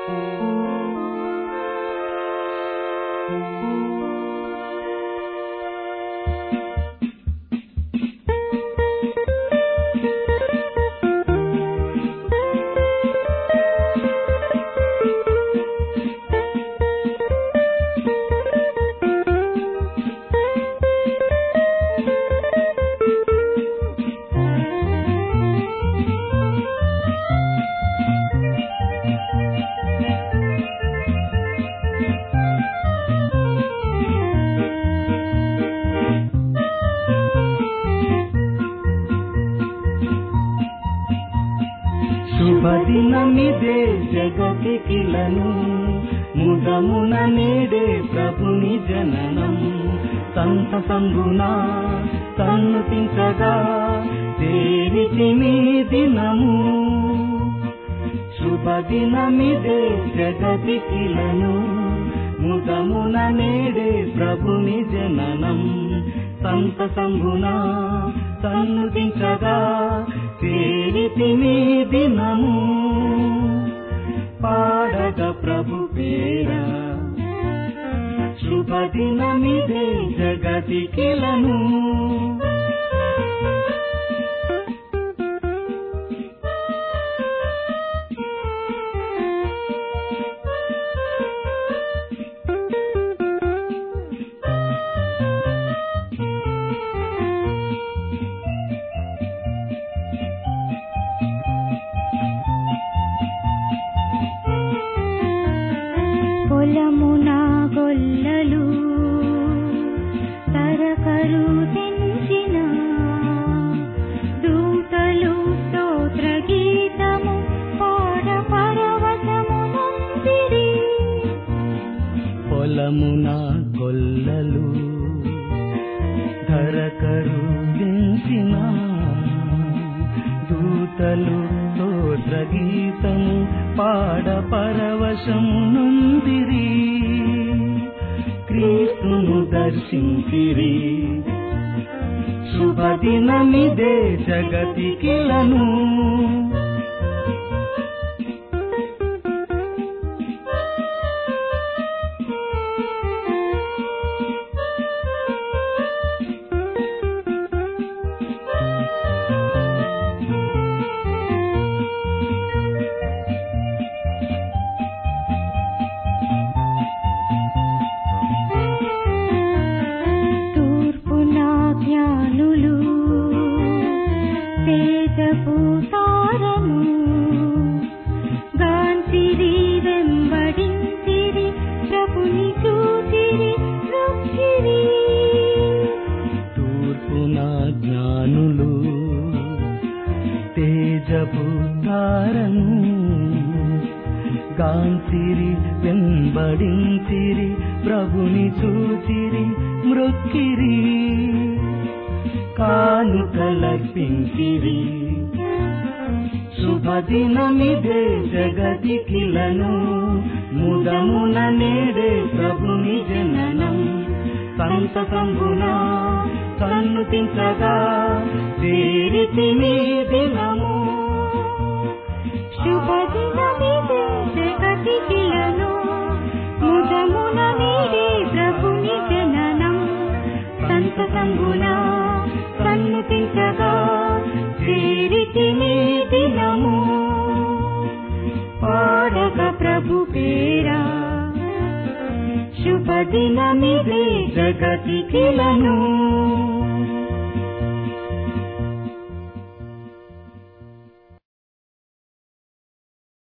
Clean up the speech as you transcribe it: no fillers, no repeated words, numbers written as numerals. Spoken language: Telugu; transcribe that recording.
శుభదినమిదే జగతికిలను ముదమున నేడే ప్రభుని జననం సంతసంబున సన్నుతించగా చేరితిని దినము. శుభదినమిదే జగతికిలను ముదమున నేడే ప్రభుని జననం సంతసంబున సన్నుతించగా చేరితిని దినము. పాడగ ప్రభు పేర శుభదినమిదే జగతికిలను. పొలమున గొల్లలు తరకరు తెంచిన దూతలు స్తోత్ర గీతము పాడ పరవశము నందిరి. పొలమున గొల్లలు తరకరు తెంచిన దూతలు స్తోత్ర గీతము పాడ పరవశము నొందిరి. క్రీస్తును దర్శించిరి శుభదినమిదే జగతికిలను. తేజభూతారము గాంచిరి వెంబడించిరి ప్రభుని చూచిరి నొక్కిరి. తూర్పున జ్ఞానులు తేజభూతారము గాంచిరి వెంబడించిరి ప్రభుని చూచిరి మ్రొక్కిరి. కానుకలర్పించిరి శుభదినమిదే జగతికిలను ముదమున నేడే ప్రభుని జననం సంతసంబున సన్నుతించగా చేరితిని దినము. శుభదినమిదే జగతికిలను ముదమున నేడే ప్రభుని జననం సంతసంబున సన్నుతించగా చేరితిని దినము. పాడగ ప్రభు పేర శుభదినమిదే జగతికిలను.